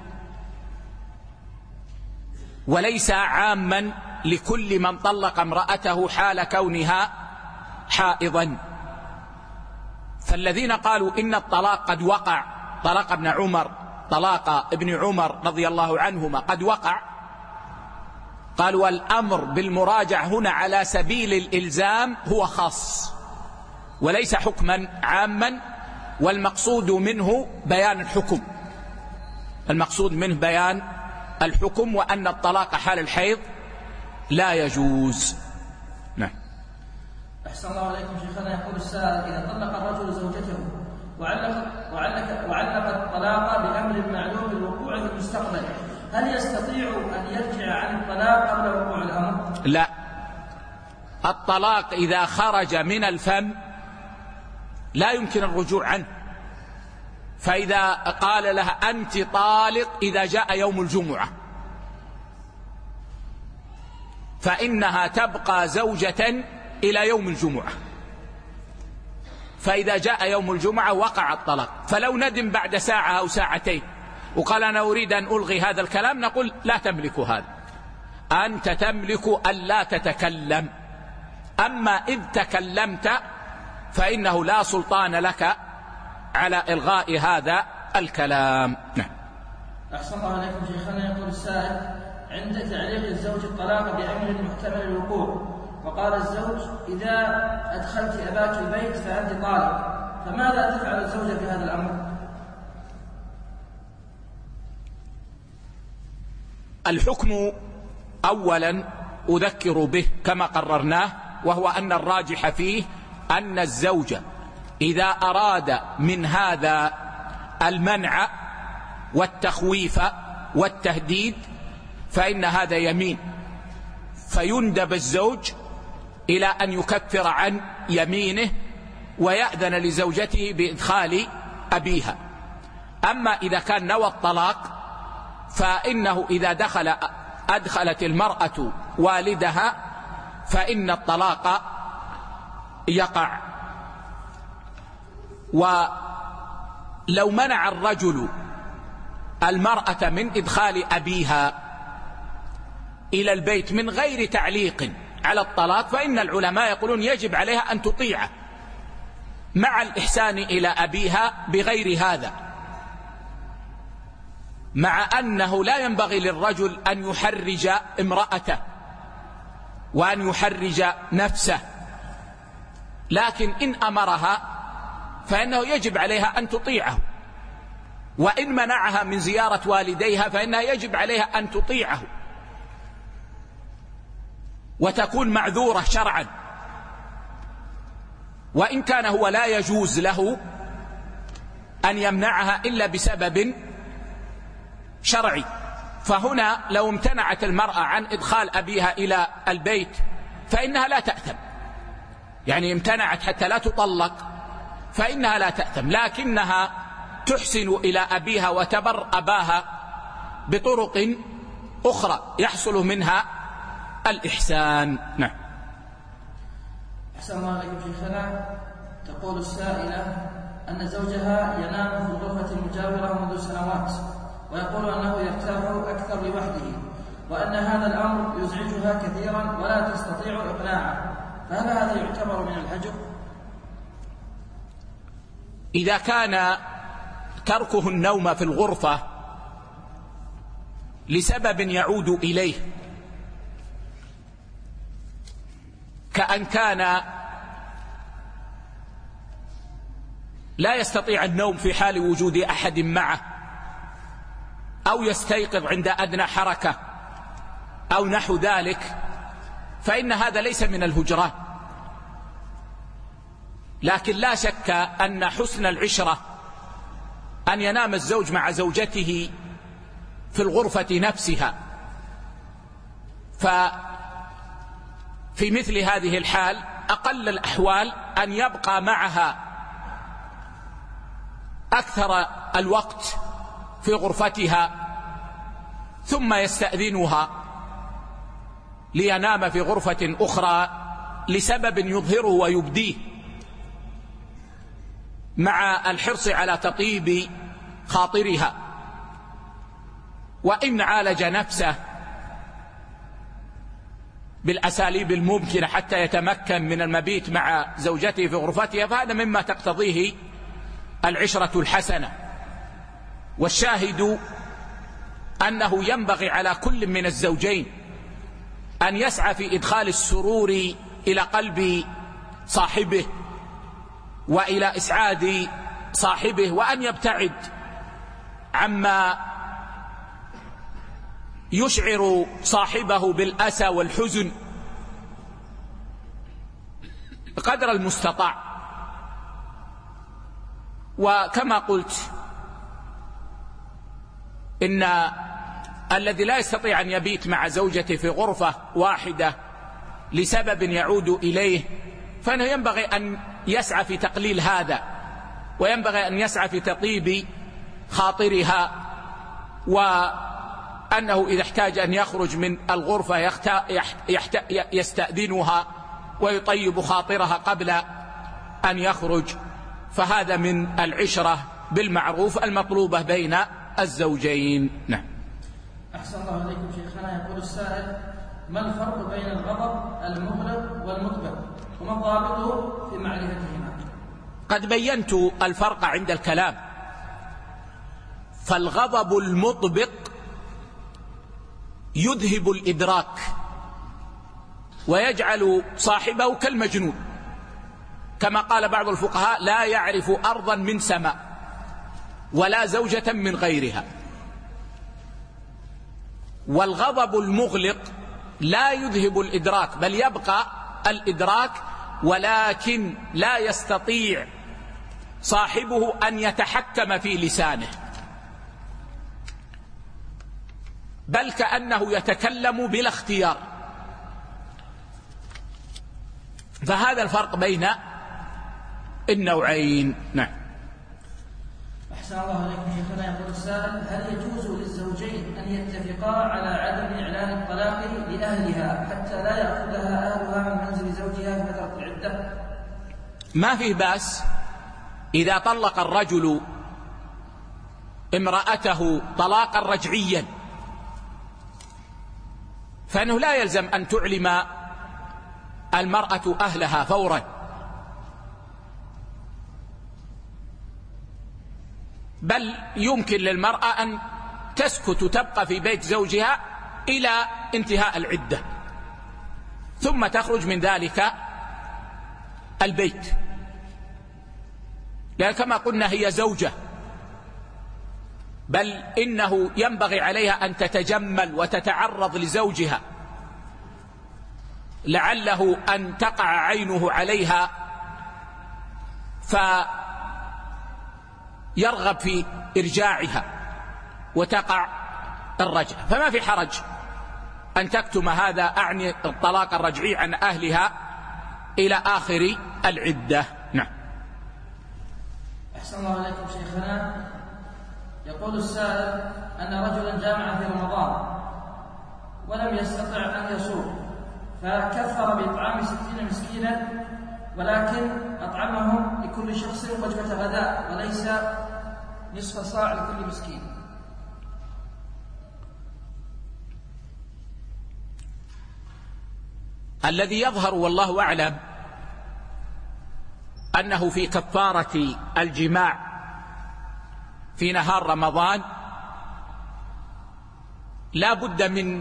وليس عاما لكل من طلق امرأته حال كونها حائضا. فالذين قالوا إن الطلاق قد وقع، طلاق ابن عمر طلاق ابن عمر رضي الله عنهما قد وقع، قالوا الأمر بالمراجعة هنا على سبيل الإلزام هو خاص وليس حكما عاما، والمقصود منه بيان الحكم، المقصود منه بيان الحكم وأن الطلاق حال الحيض لا يجوز. نعم. أحسن الله عليكم شيخنا. يقول السائل: إذا طلق الرجل زوجته وعلق, وعلق, وعلق الطلاق بأمر معلوم الوقوع في المستقبل، هل يستطيع أن يرجع عن الطلاق قبل وقوع الأمر؟ لا، الطلاق إذا خرج من الفم لا يمكن الرجوع عنه. فإذا قال لها أنت طالق إذا جاء يوم الجمعة فإنها تبقى زوجة إلى يوم الجمعة، فإذا جاء يوم الجمعة وقع الطلاق. فلو ندم بعد ساعة أو ساعتين وقال أنا أريد أن ألغي هذا الكلام، نقول لا تملك هذا، أنت تملك أن لا تتكلم. أما إذ تكلمت فإنه لا سلطان لك على إلغاء هذا الكلام. نعم. أحسن الله عليكم شيخنا. يقول السائل: عند تعليق الزوج الطلاق بأمر محتمل الوقوع، وقال الزوج: إذا أدخلت أباك البيت فأنت طالق، فماذا تفعل الزوجة في هذا الأمر؟ الحكم أولا أذكر به كما قررناه، وهو أن الراجح فيه أن الزوج إذا أراد من هذا المنع والتخويف والتهديد فإن هذا يمين، فيندب الزوج إلى أن يكفر عن يمينه ويأذن لزوجته بإدخال أبيها. أما إذا كان نوى الطلاق فإنه إذا دخل أدخلت المرأة والدها فإن الطلاق يقع. ولو منع الرجل المرأة من إدخال أبيها إلى البيت من غير تعليق على الطلاق فإن العلماء يقولون يجب عليها أن تطيعه مع الإحسان إلى أبيها بغير هذا، مع أنه لا ينبغي للرجل أن يحرج امرأته وأن يحرج نفسه، لكن إن أمرها فإنه يجب عليها أن تطيعه، وإن منعها من زيارة والديها فإنها يجب عليها أن تطيعه وتكون معذورة شرعا. وإن كان هو لا يجوز له أن يمنعها إلا بسبب شرعي، فهنا لو امتنعت المرأة عن إدخال أبيها إلى البيت فإنها لا تأثم، يعني امتنعت حتى لا تطلق فإنها لا تأثم، لكنها تحسن إلى أبيها وتبر أباها بطرق أخرى يحصل منها الإحسان. نعم. أحسن الله عليكم شيخنا. تقول السائلة أن زوجها ينام في الغرفة المجاورة منذ سنوات، ويقول أنه يرتاح أكثر لوحده، وأن هذا الأمر يزعجها كثيرا ولا تستطيع إقناعه، فهل هذا يعتبر من الهجر؟ إذا كان تركه النوم في الغرفة لسبب يعود إليه، كأن كان لا يستطيع النوم في حال وجود أحد معه، أو يستيقظ عند أدنى حركة أو نحو ذلك، فإن هذا ليس من الهجران. لكن لا شك أن حسن العشرة أن ينام الزوج مع زوجته في الغرفة نفسها، ففي مثل هذه الحال أقل الأحوال أن يبقى معها أكثر الوقت في غرفتها ثم يستأذنها لينام في غرفة أخرى لسبب يظهره ويبديه، مع الحرص على تطيب خاطرها. وإن عالج نفسه بالأساليب الممكنة حتى يتمكن من المبيت مع زوجته في غرفتها فهذا مما تقتضيه العشرة الحسنة. والشاهد أنه ينبغي على كل من الزوجين أن يسعى في إدخال السرور إلى قلب صاحبه وإلى إسعاد صاحبه، وأن يبتعد عما يشعر صاحبه بالأسى والحزن قدر المستطاع. وكما قلت إن الذي لا يستطيع أن يبيت مع زوجته في غرفة واحدة لسبب يعود إليه فإنه ينبغي أن يسعى في تقليل هذا، وينبغي أن يسعى في تطيب خاطرها، وأنه إذا احتاج أن يخرج من الغرفة يستأذنها ويطيب خاطرها قبل أن يخرج، فهذا من العشرة بالمعروف المطلوبة بين الزوجين. نعم. أحسن الله عليكم شيخنا. يقول السائل: ما الفرق بين الغضب المغلق والمطبق وما ضابطه في معرفتهما؟ قد بينت الفرق عند الكلام. فالغضب المطبق يذهب الإدراك ويجعل صاحبه كالمجنون، كما قال بعض الفقهاء: لا يعرف أرضا من سماء ولا زوجة من غيرها. والغضب المغلق لا يذهب الإدراك بل يبقى الإدراك، ولكن لا يستطيع صاحبه أن يتحكم في لسانه، بل كأنه يتكلم بلا اختيار. فهذا الفرق بين النوعين. نعم. أحسن الله عليكم شيخنا. يقول السائل: هل يجوز للزوجين أن يتفقا على عدم إعلان الطلاق لأهلها حتى لا يأخذها أهلها من منزل زوجها في فترة العدة؟ ما فيه بأس إذا طلق الرجل امرأته طلاقا رجعيا، فإنه لا يلزم أن تعلم المرأة أهلها فورا، بل يمكن للمرأة أن تسكت تبقى في بيت زوجها إلى انتهاء العدة ثم تخرج من ذلك البيت، لأن كما قلنا هي زوجة، بل إنه ينبغي عليها أن تتجمل وتتعرض لزوجها لعله أن تقع عينه عليها فيرغب في إرجاعها وتقع الرجعة. فما في حرج أن تكتم هذا، أعني الطلاق الرجعي، عن أهلها إلى آخر العدة. نعم. أحسن الله عليكم شيخنا. يقول السائل أن رجلا جامع في رمضان ولم يستطع أن يصوم، فكفر بإطعام ستين مسكينا، ولكن أطعمهم لكل شخص وجبة غداء وليس نصف صاع لكل مسكين. الذي يظهر والله أعلم أنه في كفارة الجماع في نهار رمضان لا بد من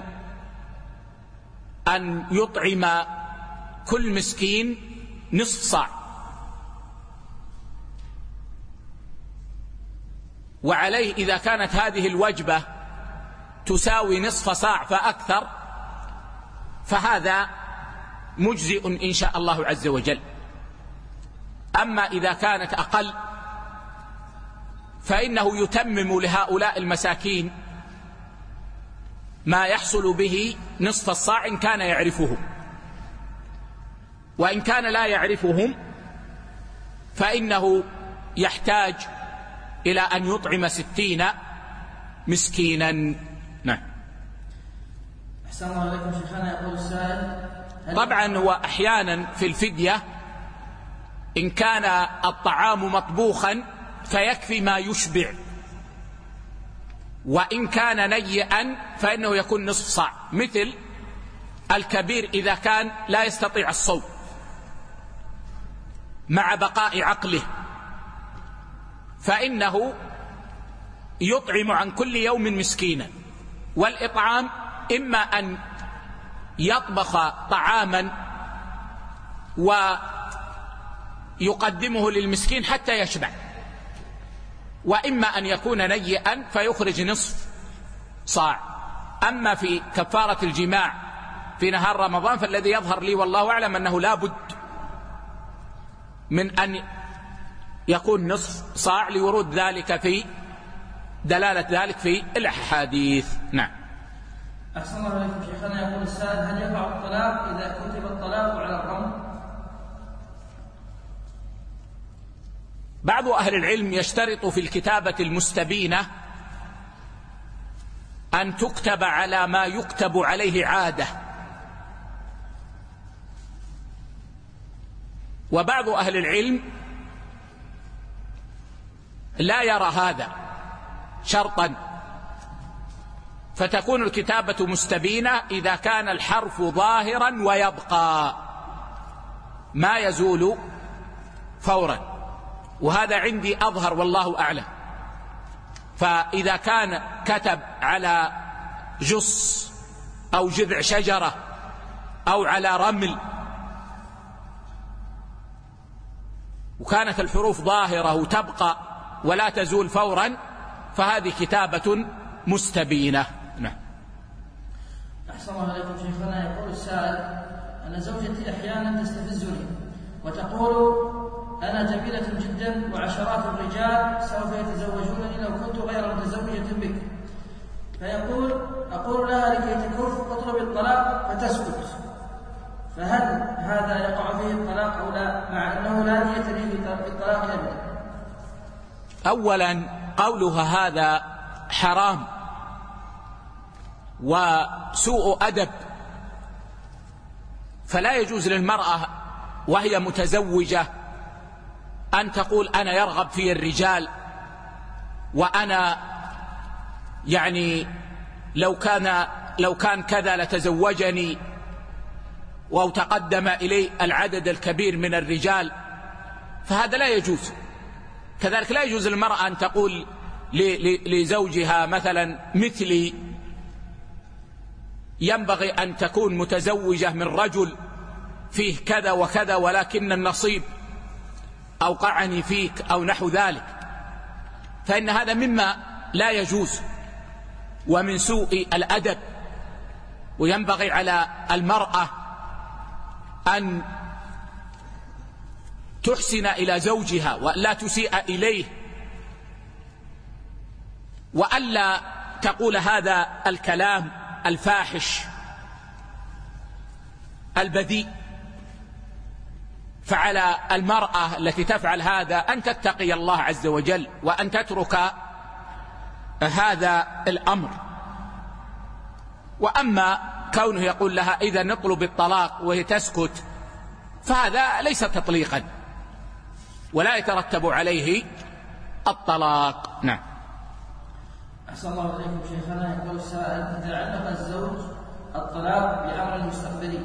أن يطعم كل مسكين نصف صاع، وعليه إذا كانت هذه الوجبة تساوي نصف صاع فأكثر فهذا مجزئ إن شاء الله عز وجل. أما إذا كانت أقل فإنه يتمم لهؤلاء المساكين ما يحصل به نصف الصاع إن كان يعرفه، وإن كان لا يعرفهم فإنه يحتاج إلى أن يطعم ستين مسكينا. نعم. أحسن الله عليكم شيخنا. يقول السائل طبعا هو أحيانا في الفدية إن كان الطعام مطبوخا فيكفي ما يشبع، وإن كان نيئا فإنه يكون نصف صاع، مثل الكبير إذا كان لا يستطيع الصوم مع بقاء عقله فإنه يطعم عن كل يوم مسكينا. والإطعام إما أن يطبخ طعاما ويقدمه للمسكين حتى يشبع، وإما أن يكون نيئا فيخرج نصف صاع. أما في كفارة الجماع في نهار رمضان فالذي يظهر لي والله أعلم أنه لا بد من أن يكون نصف صاع لورود ذلك في دلالة ذلك في الأحاديث. نعم. أحسن الله عليكم شيخنا. يقول السائل هل يقع الطلاق إذا كتب الطلاق على الرمل؟ بعض أهل العلم يشترط في الكتابة المستبينة أن تكتب على ما يكتب عليه عادة، وبعض أهل العلم لا يرى هذا شرطا، فتكون الكتابة مستبينة إذا كان الحرف ظاهرا ويبقى ما يزول فورا، وهذا عندي أظهر والله أعلم. فإذا كان كتب على جص أو جذع شجرة أو على رمل وكانت الحروف ظاهرة وتبقى ولا تزول فورا فهذه كتابة مستبينة. نعم. أحسن الله عليكم شيخنا. يقول السائل أن زوجتي أحيانا تستفزني وتقول أنا جميلة جدا وعشرات الرجال سوف يتزوجونني لو كنت غير متزوجة بك، فيقول أقول لها لكي تكف اطلب الطلاق فتسكت، فهل هذا يقع فيه الطلاق أو لا، مع أنه لا نية لي بالطلاق أبدا؟ أولا قولها هذا حرام وسوء أدب، فلا يجوز للمرأة وهي متزوجة أن تقول أنا يرغب في الرجال وأنا يعني لو كان لو كان كذا لتزوجني، أو تقدم إلي العدد الكبير من الرجال، فهذا لا يجوز. كذلك لا يجوز للمرأة أن تقول لزوجها مثلا مثلي ينبغي أن تكون متزوجة من رجل فيه كذا وكذا ولكن النصيب أوقعني فيك أو نحو ذلك، فإن هذا مما لا يجوز ومن سوء الأدب. وينبغي على المرأة أن تحسن إلى زوجها ولا تسيء إليه، وألا تقول هذا الكلام الفاحش البذيء. فعلى المرأة التي تفعل هذا أن تتقي الله عز وجل وأن تترك هذا الأمر. وأما كونه يقول لها إذا نطلب الطلاق وهي تسكت فهذا ليس تطليقا ولا يترتب عليه الطلاق. نعم. أحسن الله عليكم شيخنا. يقول السائل إذا علق الزوج الطلاق بأمر مستقبلي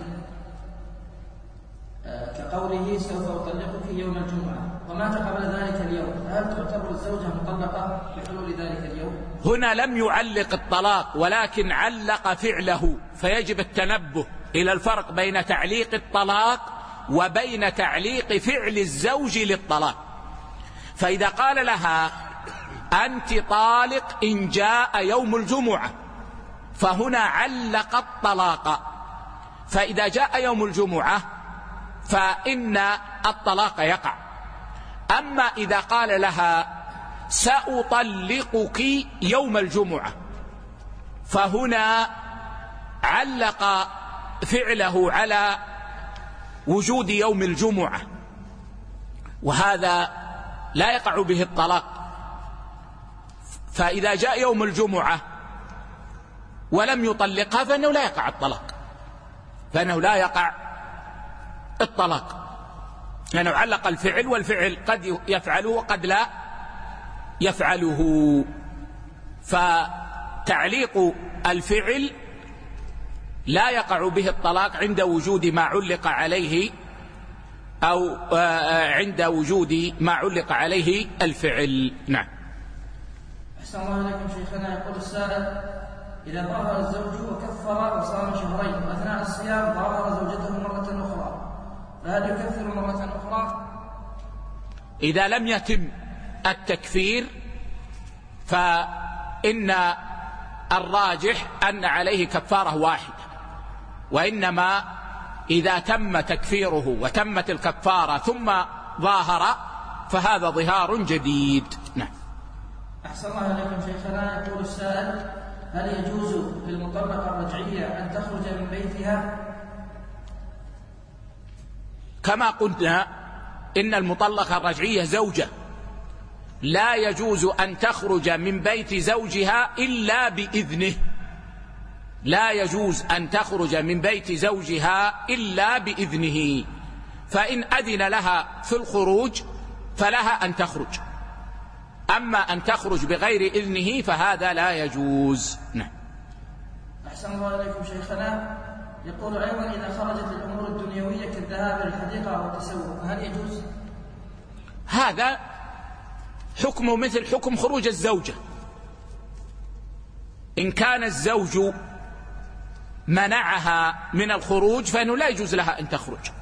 كقوله سوف أطلقك يوم الجمعة ومات قبل ذلك اليوم، هل تعتبر الزوجة مطلقة بحلول ذلك اليوم؟ هنا لم يعلق الطلاق ولكن علق فعله، فيجب التنبه إلى الفرق بين تعليق الطلاق وبين تعليق فعل الزوج للطلاق. فإذا قال لها أنت طالق إن جاء يوم الجمعة فهنا علق الطلاق، فإذا جاء يوم الجمعة فإن الطلاق يقع. أما إذا قال لها سأطلقك يوم الجمعة فهنا علق فعله على وجود يوم الجمعة، وهذا لا يقع به الطلاق. فإذا جاء يوم الجمعة ولم يطلقها فإنه لا يقع الطلاق، فإنه لا يقع الطلاق، لأنه يعني علق الفعل، والفعل قد يفعله وقد لا يفعله. فتعليق الفعل لا يقع به الطلاق عند وجود ما علق عليه، أو عند وجود ما علق عليه الفعل. نعم. أحسن الله إليكم شيخنا. يقول السائل: إذا ظاهر الزوج وكفر وصام شهرين وأثناء الصيام ظاهر زوجته مرة أخرى، فهل يكفر مرة أخرى؟ إذا لم يتم التكفير فإن الراجح أن عليه كفارة واحدة، وإنما إذا تم تكفيره وتمت الكفارة ثم ظاهر فهذا ظهار جديد. نعم. أحسن الله إليكم شيخنا. يقول السائل: هل يجوز للمطلقة الرجعية أن تخرج من بيتها؟ كما قلنا إن المطلقة الرجعية زوجة، لا يجوز أن تخرج من بيت زوجها إلا بإذنه، لا يجوز أن تخرج من بيت زوجها إلا بإذنه، فإن أذن لها في الخروج فلها أن تخرج، أما أن تخرج بغير إذنه فهذا لا يجوز. نعم. أحسن الله إليكم شيخنا. يقول أيضا: إذا خرجت الأمور الدنيوية كالذهاب للحديقة أو التسوق هل يجوز؟ هذا حكمه مثل حكم خروج الزوجة. إن كان الزوج منعها من الخروج فإنه لا يجوز لها أن تخرج،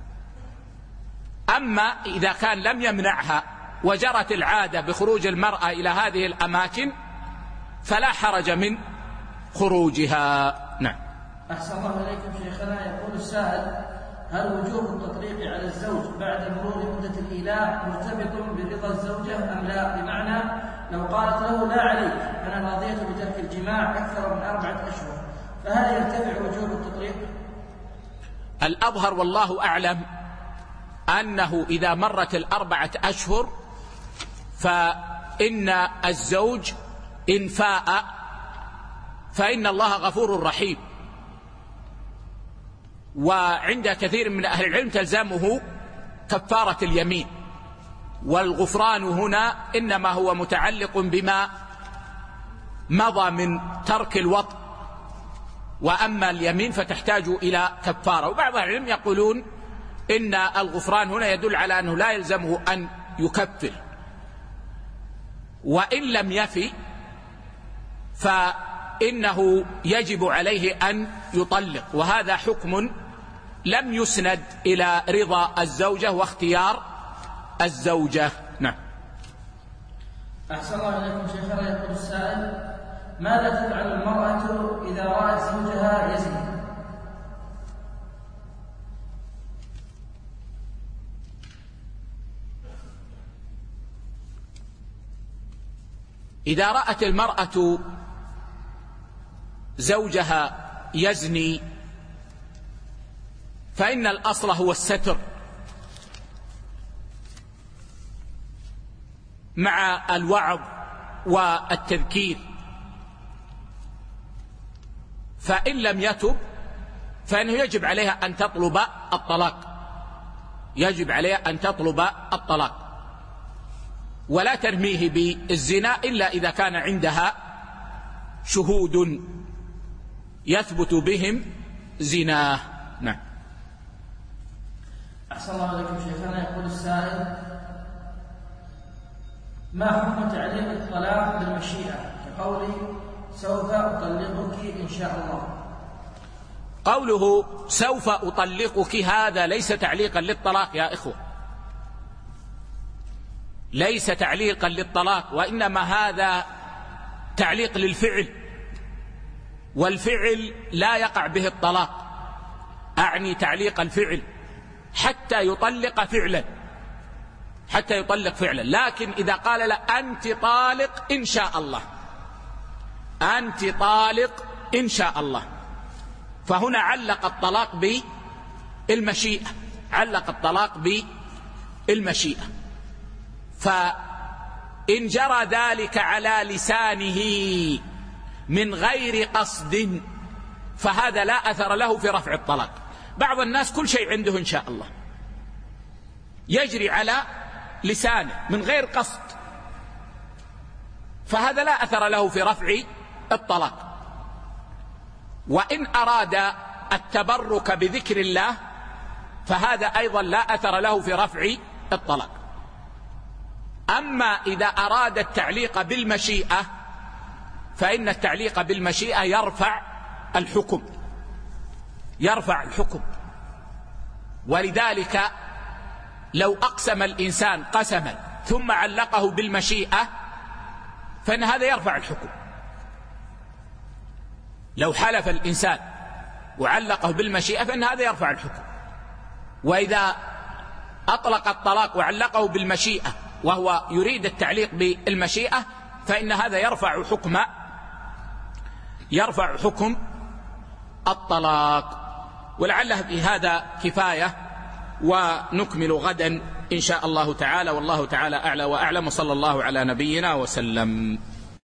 أما إذا كان لم يمنعها وجرت العادة بخروج المرأة إلى هذه الأماكن فلا حرج من خروجها. نعم. أحسن الله إليكم شيخنا. يقول السائل: هل وجوب التطليق على الزوج بعد مرور مدة الإيلاء مرتبط برضا الزوجة أم لا؟ بمعنى لو قالت له: لا عليك أنا راضية بترك الجماع أكثر من أربعة أشهر، فهل يرتفع وجوب التطليق؟ الأظهر والله أعلم أنه إذا مرت الأربعة أشهر فإن الزوج إن فاء فإن الله غفور رحيم، وعند كثير من أهل العلم تلزمه كفارة اليمين، والغفران هنا إنما هو متعلق بما مضى من ترك الوطء، وأما اليمين فتحتاج إلى كفارة. وبعض أهل العلم يقولون إن الغفران هنا يدل على أنه لا يلزمه أن يكفر، وإن لم يفي فإنه يجب عليه أن يطلق، وهذا حكم لم يسند إلى رضا الزوجة واختيار الزوجة. نعم. أحسن الله إليكم شيخنا. يقول السائل: ماذا تفعل المرأة إذا رأت زوجها يزني؟ إذا رأت المرأة زوجها يزني فإن الأصل هو الستر مع الوعظ والتذكير، فإن لم يتب فإنه يجب عليها أن تطلب الطلاق، يجب عليها أن تطلب الطلاق، ولا ترميه بالزنا إلا إذا كان عندها شهود يثبت بهم زناه. نعم. أحسن الله عليكم شيخنا. يقول السائل: ما حكم تعليق الطلاق بالمشيئة كقوله سوف أطلقك إن شاء الله؟ قوله سوف أطلقك هذا ليس تعليقا للطلاق يا إخوة، ليس تعليقا للطلاق، وإنما هذا تعليق للفعل، والفعل لا يقع به الطلاق، أعني تعليق الفعل حتى يطلق فعلا، حتى يطلق فعلا. لكن إذا قال لا أنت طالق إن شاء الله، أنت طالق إن شاء الله، فهنا علق الطلاق بالمشيئة، علق الطلاق بالمشيئة. فإن جرى ذلك على لسانه من غير قصد فهذا لا أثر له في رفع الطلاق. بعض الناس كل شيء عنده إن شاء الله يجري على لسانه من غير قصد، فهذا لا أثر له في رفع الطلاق. وإن أراد التبرك بذكر الله فهذا أيضا لا أثر له في رفع الطلاق. أما إذا أراد التعليق بالمشيئة فإن التعليق بالمشيئة يرفع الحكم، يرفع الحكم. ولذلك لو أقسم الإنسان قسما ثم علقه بالمشيئة فإن هذا يرفع الحكم. لو حلف الإنسان وعلقه بالمشيئة فإن هذا يرفع الحكم. وإذا أطلق الطلاق وعلقه بالمشيئة وهو يريد التعليق بالمشيئة فإن هذا يرفع حكم يرفع حكم الطلاق. ولعله بهذا كفاية، ونكمل غدا إن شاء الله تعالى، والله تعالى أعلى وأعلم، صلى الله على نبينا وسلم.